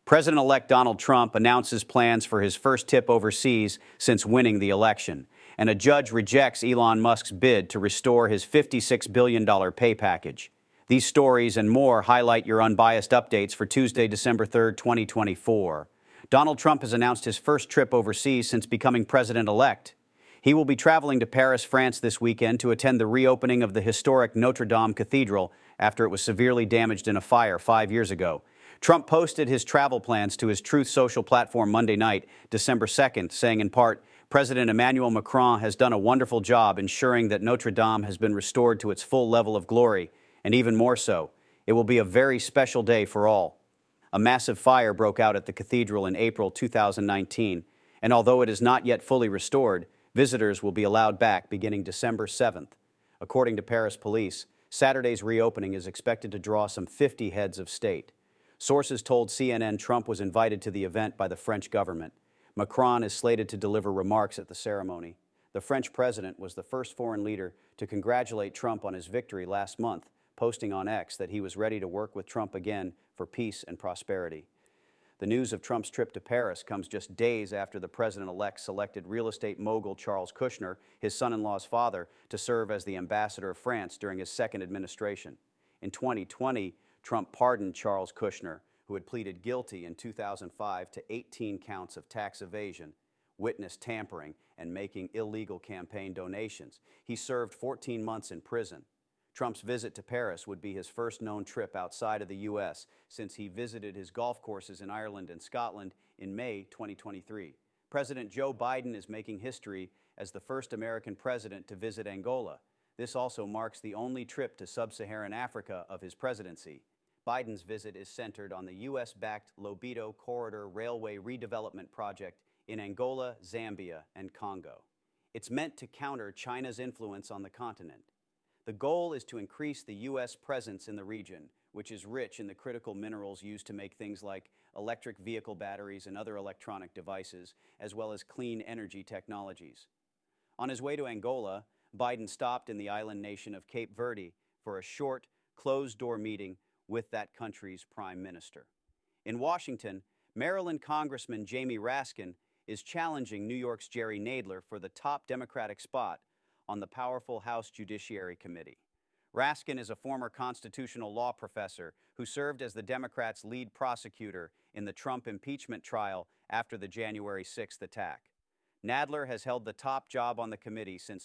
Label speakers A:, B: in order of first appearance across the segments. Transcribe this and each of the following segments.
A: President-elect Donald Trump announces plans for his first trip overseas since winning the election, and a judge rejects Elon Musk's bid to restore his $56 billion pay package. These stories and more highlight your unbiased updates for Tuesday, December 3rd, 2024. Donald Trump has announced his first trip overseas since becoming president-elect. He will be traveling to Paris, France this weekend to attend the reopening of the historic Notre Dame Cathedral after it was severely damaged in a fire 5 years ago. Trump posted his travel plans to his Truth Social platform Monday night, December 2nd, saying in part, President Emmanuel Macron has done a wonderful job ensuring that Notre Dame has been restored to its full level of glory, and even more so, it will be a very special day for all. A massive fire broke out at the cathedral in April 2019, and although it is not yet fully restored, visitors will be allowed back beginning December 7th. According to Paris police, Saturday's reopening is expected to draw some 50 heads of state. Sources told CNN Trump was invited to the event by the French government. Macron is slated to deliver remarks at the ceremony. The French president was the first foreign leader to congratulate Trump on his victory last month, posting on X that he was ready to work with Trump again for peace and prosperity. The news of Trump's trip to Paris comes just days after the president-elect selected real estate mogul Charles Kushner, his son-in-law's father, to serve as the ambassador of France during his second administration. In 2020, Trump pardoned Charles Kushner, who had pleaded guilty in 2005 to 18 counts of tax evasion, witness tampering, and making illegal campaign donations. He served 14 months in prison. Trump's visit to Paris would be his first known trip outside of the U.S. since he visited his golf courses in Ireland and Scotland in May 2023. President Joe Biden is making history as the first American president to visit Angola. This also marks the only trip to sub-Saharan Africa of his presidency. Biden's visit is centered on the U.S.-backed Lobito Corridor Railway redevelopment project in Angola, Zambia, and Congo. It's meant to counter China's influence on the continent. The goal is to increase the U.S. presence in the region, which is rich in the critical minerals used to make things like electric vehicle batteries and other electronic devices, as well as clean energy technologies. On his way to Angola, Biden stopped in the island nation of Cape Verde for a short, closed-door meeting with that country's prime minister. In Washington, Maryland Congressman Jamie Raskin is challenging New York's Jerry Nadler for the top Democratic spot on the powerful House Judiciary Committee. Raskin is a former constitutional law professor who served as the Democrats' lead prosecutor in the Trump impeachment trial after the January 6th attack. Nadler has held the top job on the committee since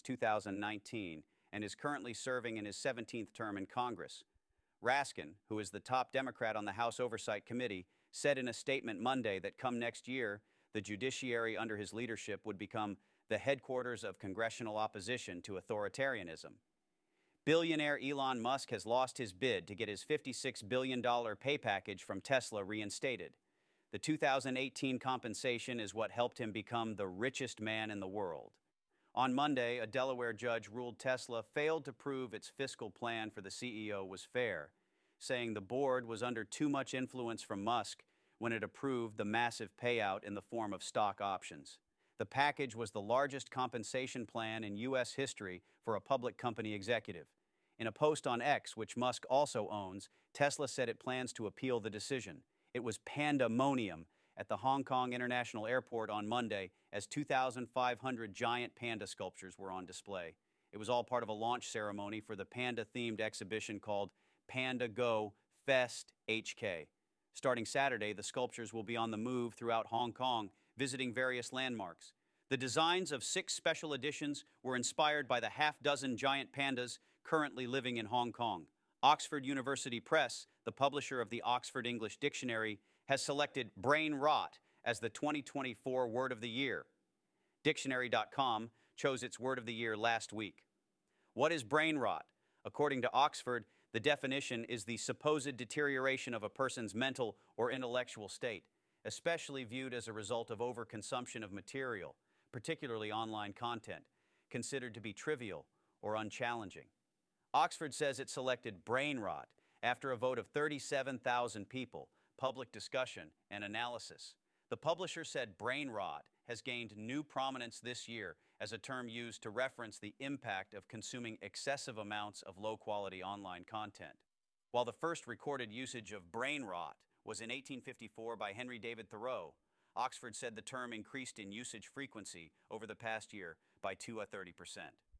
A: 2019 and is currently serving in his 17th term in Congress. Raskin, who is the top Democrat on the House Oversight Committee, said in a statement Monday that come next year, the judiciary under his leadership would become the headquarters of congressional opposition to authoritarianism. Billionaire Elon Musk has lost his bid to get his $56 billion pay package from Tesla reinstated. The 2018 compensation is what helped him become the richest man in the world. On Monday, a Delaware judge ruled Tesla failed to prove its fiscal plan for the CEO was fair, saying the board was under too much influence from Musk when it approved the massive payout in the form of stock options. The package was the largest compensation plan in U.S. history for a public company executive. In a post on X, which Musk also owns, Tesla said it plans to appeal the decision. It was pandemonium at the Hong Kong International Airport on Monday as 2,500 giant panda sculptures were on display. It was all part of a launch ceremony for the panda-themed exhibition called Panda Go Fest HK. Starting Saturday, the sculptures will be on the move throughout Hong Kong, visiting various landmarks. The designs of 6 special editions were inspired by the half-dozen giant pandas currently living in Hong Kong. Oxford University Press, the publisher of the Oxford English Dictionary, has selected brain rot as the 2024 Word of the Year. Dictionary.com chose its Word of the Year last week. What is brain rot? According to Oxford, the definition is the supposed deterioration of a person's mental or intellectual state, especially viewed as a result of overconsumption of material, particularly online content, considered to be trivial or unchallenging. Oxford says it selected brain rot after a vote of 37,000 people, public discussion, and analysis. The publisher said brain rot has gained new prominence this year as a term used to reference the impact of consuming excessive amounts of low-quality online content. While the first recorded usage of brain rot was in 1854 by Henry David Thoreau. Oxford said the term increased in usage frequency over the past year by 30%.